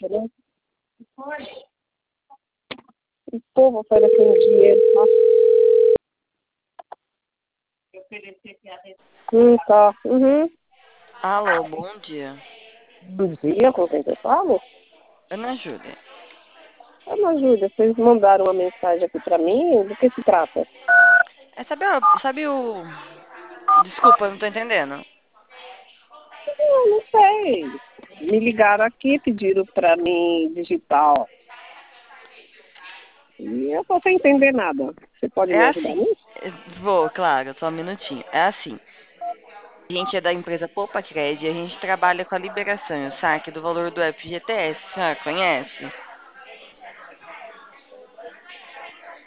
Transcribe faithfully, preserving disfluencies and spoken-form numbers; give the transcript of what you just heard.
né? O povo oferecendo dinheiro, tá? Hum, tá. Uhum. Alô, bom dia. Bom dia, com quem eu falo? Ana Júlia. Ana Júlia, vocês mandaram uma mensagem aqui pra mim, do que se trata? É, sabe, o- sabe o... Desculpa, eu não tô entendendo. Eu não sei. Me ligaram aqui, pediram pra mim digital. E eu tô sem entender nada. Você pode É me ajudar assim. nisso? é, Vou, claro, só um minutinho. É assim. A gente é da empresa Poupa Cred e a gente trabalha com a liberação e o saque do valor do F G T S. A senhora conhece?